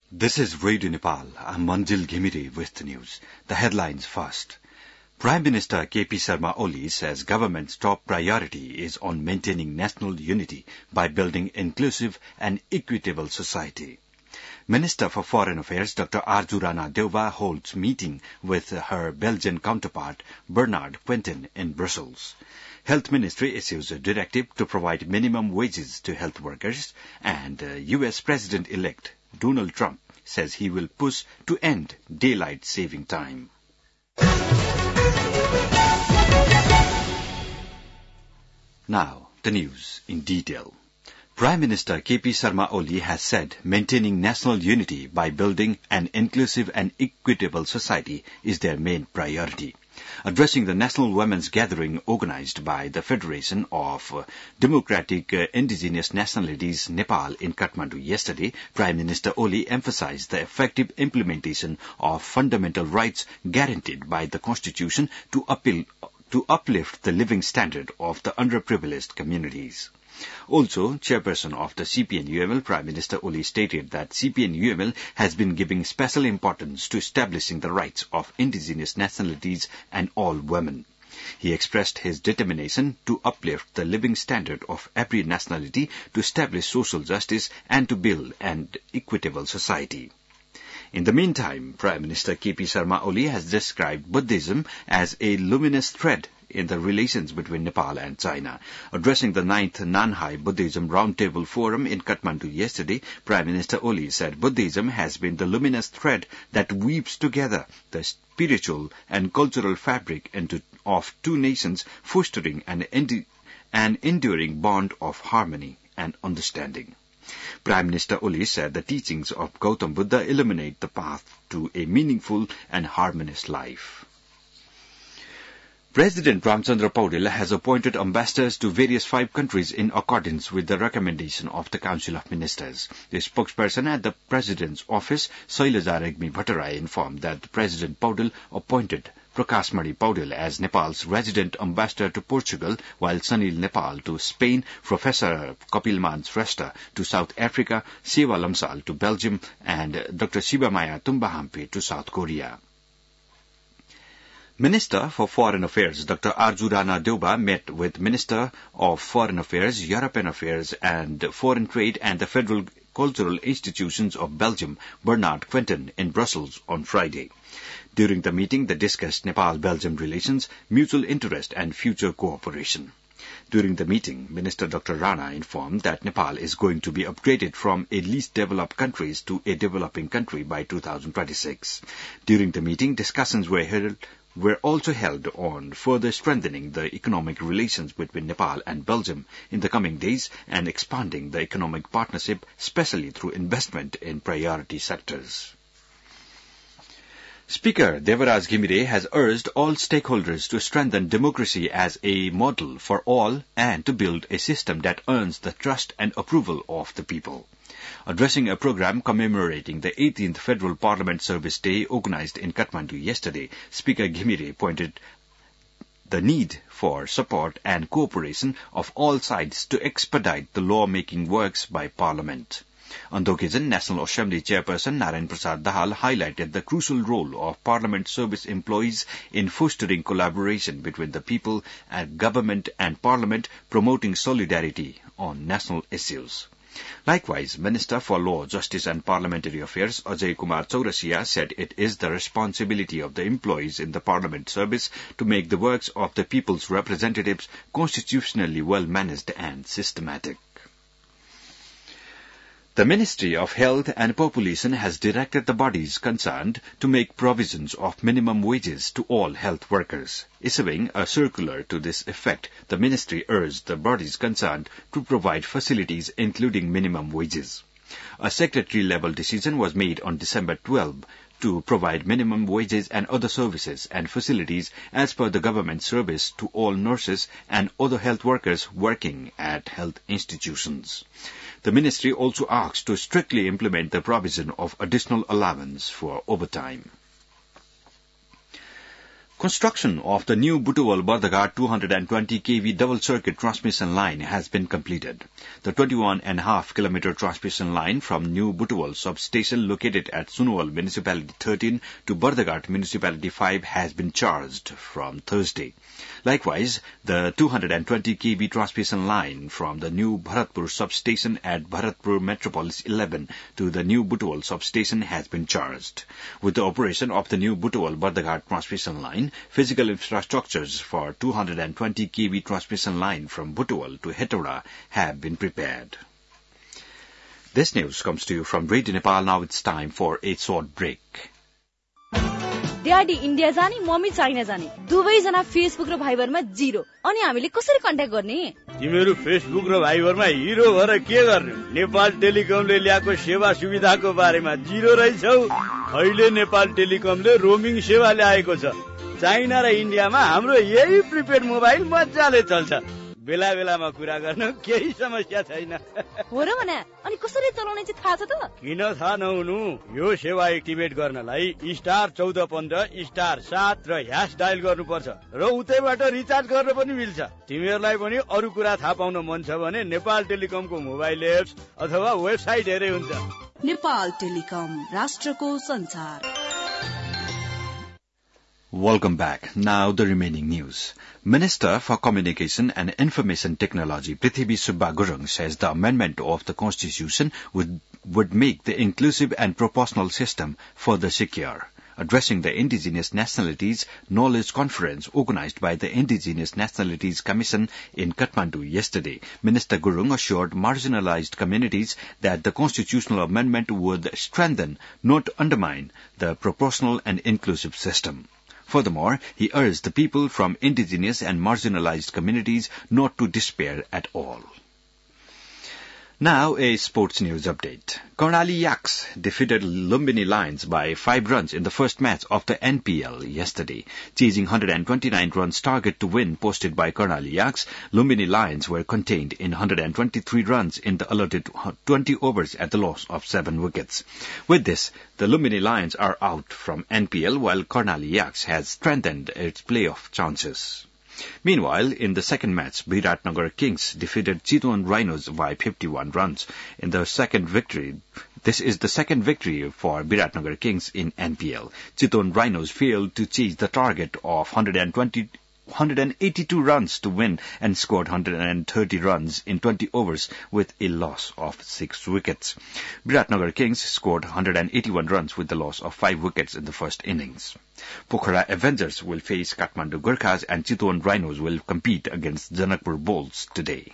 This is Radio Nepal. I'm Manjil Ghimire with the news. The headlines first. Prime Minister KP Sharma Oli says government's top priority is on maintaining national unity by building inclusive and equitable society. Minister for Foreign Affairs Dr. Arju Rana Deuba holds meeting with her Belgian counterpart Bernard Quentin in Brussels. Health Ministry issues a directive to provide minimum wages to health workers, and U.S. President-elect Donald Trump says he will push to end daylight saving time. Now, the news in detail. Prime Minister KP Sharma Oli has said maintaining national unity by building an inclusive and equitable society is their main priority. Addressing the National Women's Gathering organized by the Federation of Democratic Indigenous Nationalities Nepal in Kathmandu yesterday, Prime Minister Oli emphasized the effective implementation of fundamental rights guaranteed by the Constitution to uplift the living standard of the underprivileged communities. Also, chairperson of the CPN-UML, Prime Minister Oli stated that CPN-UML has been giving special importance to establishing the rights of indigenous nationalities and all women. He expressed his determination to uplift the living standard of every nationality, to establish social justice, and to build an equitable society. In the meantime, Prime Minister KP Sharma Oli has described Buddhism as a luminous thread in the relations between Nepal and China. Addressing the 9th Nanhai Buddhism Roundtable Forum in Kathmandu yesterday, Prime Minister Oli said Buddhism has been the luminous thread that weaves together the spiritual and cultural fabric of two nations, fostering an enduring bond of harmony and understanding. Prime Minister Oli said the teachings of Gautam Buddha illuminate the path to a meaningful and harmonious life. President Ramchandra Paudel has appointed ambassadors to various 5 countries in accordance with the recommendation of the Council of Ministers. The spokesperson at the President's office, Shailaja Regmi Bhattarai, informed that President Paudel appointed Prakash Mani Paudel as Nepal's resident ambassador to Portugal, while Sanil Nepal to Spain, Professor Kapilman Shrestha to South Africa, Seva Lamsal to Belgium, and Dr. Shivamaya Tumbahampe to South Korea. Minister for Foreign Affairs Dr. Arju Rana Deuba met with Minister of Foreign Affairs, European Affairs and Foreign Trade and the Federal Cultural Institutions of Belgium, Bernard Quentin, in Brussels on Friday. During the meeting, they discussed Nepal-Belgium relations, mutual interest and future cooperation. During the meeting, Minister Dr. Rana informed that Nepal is going to be upgraded from a least developed country to a developing country by 2026. During the meeting, discussions were also held on further strengthening the economic relations between Nepal and Belgium in the coming days and expanding the economic partnership, especially through investment in priority sectors. Speaker Devaraj Ghimire has urged all stakeholders to strengthen democracy as a model for all and to build a system that earns the trust and approval of the people. Addressing a program commemorating the 18th Federal Parliament Service Day organized in Kathmandu yesterday, Speaker Ghimire pointed the need for support and cooperation of all sides to expedite the law-making works by Parliament. On the occasion, National Assembly Chairperson Narayan Prasad Dahal highlighted the crucial role of Parliament service employees in fostering collaboration between the people and government and Parliament, promoting solidarity on national issues. Likewise, Minister for Law, Justice and Parliamentary Affairs Ajay Kumar Chaurasia said it is the responsibility of the employees in the Parliament service to make the works of the people's representatives constitutionally well managed and systematic. The Ministry of Health and Population has directed the bodies concerned to make provisions of minimum wages to all health workers. Issuing a circular to this effect, the ministry urged the bodies concerned to provide facilities including minimum wages. A secretary-level decision was made on December 12 to provide minimum wages and other services and facilities as per the government service to all nurses and other health workers working at health institutions. The ministry also asks to strictly implement the provision of additional allowance for overtime. Construction of the new Buttuwal-Bardaghat 220 kV double-circuit transmission line has been completed. The 21.5 kilometer transmission line from New Buttuwal substation located at Sunwal Municipality 13 to Bardaghat Municipality 5 has been charged from Thursday. Likewise, the 220 kV transmission line from the new Bharatpur substation at Bharatpur Metropolis 11 to the new Buttuwal substation has been charged. With the operation of the new Buttuwal-Bardaghat transmission line, physical infrastructures for 220 kV transmission line from Buttuwal to Hetauda have been prepared. This news comes to you from Radio Nepal. Now it's time for a short break. Daddy India जाने mummy China जाने दुवैजना Facebook र भाइबरमा zero अनि हामीले कसरी contact गर्ने तिमीहरू Facebook र भाइबरमा हिरो भएर के गर्ने नेपाल टेलिकमले ल्याएको सेवा सुविधाको बारेमा जिरो रहेछौ अहिले नेपाल टेलिकमले रोमिङ सेवा ल्याएको छ चाइना र इन्डियामा हाम्रो यही प्रिपेड मोबाइल मजाले चल्छ बेला बेलामा कुरा गर्न केही समस्या छैन हो र भने अनि कसरी चलाउने चाहिँ थाहा छ त किन थाहा नहुनु यो सेवा एक्टिभेट गर्नलाई *1415 *7 र # डायल गर्नुपर्छ र उतैबाट रिचार्ज गर्न पनि मिल्छ तिमीहरूलाई पनि अरु कुरा थाहा पाउन मन छ भने नेपाल टेलिकमको मोबाइल एप्स अथवा वेबसाइट हेरे हुन्छ नेपाल टेलिकम राष्ट्रको संचार Welcome back. Now the remaining news. Minister for Communication and Information Technology Prithivi Subba Gurung says the amendment of the Constitution would make the inclusive and proportional system further secure. Addressing the Indigenous Nationalities Knowledge Conference organized by the Indigenous Nationalities Commission in Kathmandu yesterday, Minister Gurung assured marginalized communities that the constitutional amendment would strengthen, not undermine, the proportional and inclusive system. Furthermore, he urged the people from indigenous and marginalized communities not to despair at all. Now a sports news update. Karnali Yaks defeated Lumbini Lions by 5 runs in the first match of the NPL yesterday. Chasing 129 runs target to win posted by Karnali Yaks, Lumbini Lions were contained in 123 runs in the allotted 20 overs at the loss of 7 wickets. With this, the Lumbini Lions are out from NPL while Karnali Yaks has strengthened its playoff chances. Meanwhile, in the second match, Biratnagar Kings defeated Chitwan Rhinos by 51 runs. In the second victory, this is the second victory for Biratnagar Kings in NPL. Chitwan Rhinos failed to chase the target of 182 runs to win and scored 130 runs in 20 overs with a loss of 6 wickets. Biratnagar Kings scored 181 runs with the loss of 5 wickets in the first innings. Pokhara Avengers will face Kathmandu Gurkhas and Chitwan Rhinos will compete against Janakpur Bulls today.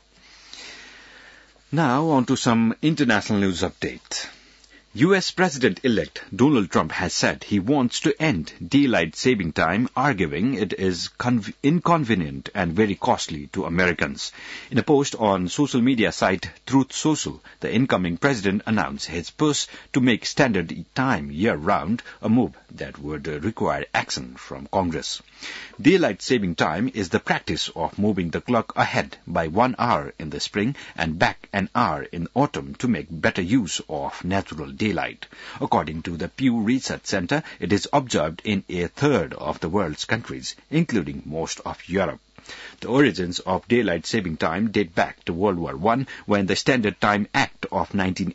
Now on to some international news update. U.S. President-elect Donald Trump has said he wants to end daylight saving time, arguing it is inconvenient and very costly to Americans. In a post on social media site Truth Social, the incoming president announced his push to make standard time year-round, a move that would require action from Congress. Daylight saving time is the practice of moving the clock ahead by 1 hour in the spring and back an hour in autumn to make better use of natural daylight. According to the Pew Research Center, it is observed in a third of the world's countries, including most of Europe. The origins of daylight saving time date back to World War I, when the Standard Time Act of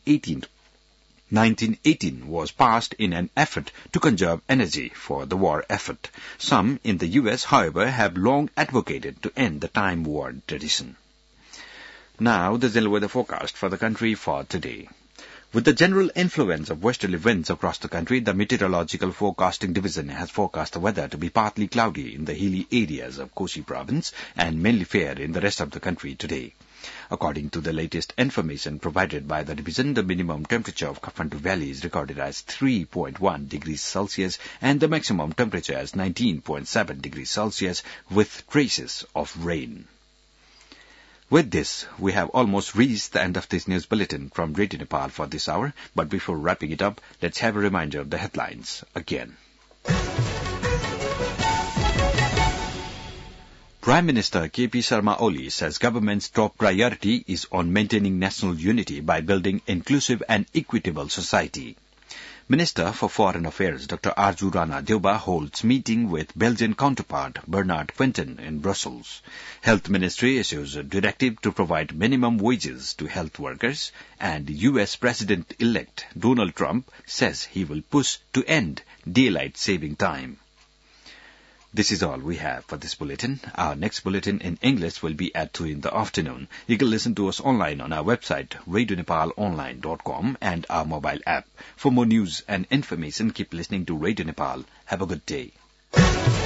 1918 was passed in an effort to conserve energy for the war effort. Some in the U.S., however, have long advocated to end the time war tradition. Now, the general weather forecast for the country for today. With the general influence of westerly winds across the country, the Meteorological Forecasting Division has forecast the weather to be partly cloudy in the hilly areas of Kosi Province and mainly fair in the rest of the country today. According to the latest information provided by the division, the minimum temperature of Kathmandu Valley is recorded as 3.1 degrees Celsius and the maximum temperature as 19.7 degrees Celsius with traces of rain. With this, we have almost reached the end of this news bulletin from Radio Nepal for this hour. But before wrapping it up, let's have a reminder of the headlines again. Prime Minister K.P. Sharma Oli says government's top priority is on maintaining national unity by building inclusive and equitable society. Minister for Foreign Affairs Dr. Arju Rana Deuba holds meeting with Belgian counterpart Bernard Quinten in Brussels. Health Ministry issues a directive to provide minimum wages to health workers, and U.S. President-elect Donald Trump says he will push to end daylight saving time. This is all we have for this bulletin. Our next bulletin in English will be at 2 in the afternoon. You can listen to us online on our website, radionepalonline.com, and our mobile app. For more news and information, keep listening to Radio Nepal. Have a good day.